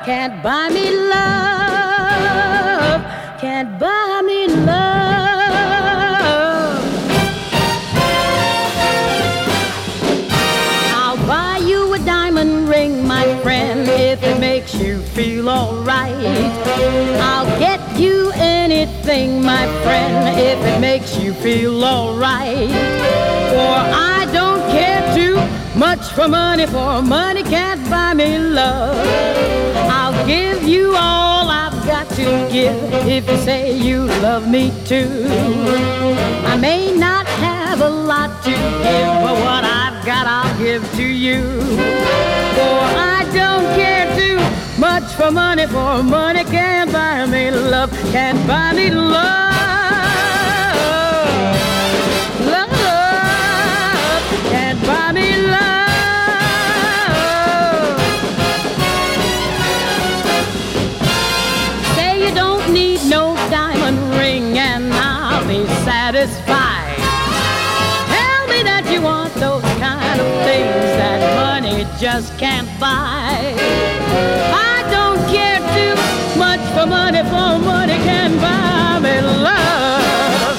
can't buy me love, can't buy me love. I'll buy you a diamond ring, my friend, if it makes you feel alright. I'll get you anything, my friend, if it makes you feel alright. For I don't care too much for money can't buy me love. I'll give you all I've got to give if you say you love me too. I may not have a lot to give, but what I've got I'll give to you. For I don't care too much for money can't buy me love, can't buy me love. Love can't buy me love. No diamond ring and I'll be satisfied. Tell me that you want those kind of things that money just can't buy. I don't care too much for money can buy me love.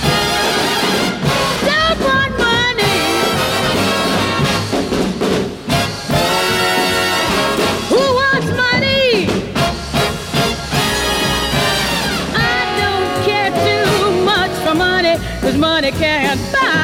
Don't want money. Who wants money? Cause money can't buy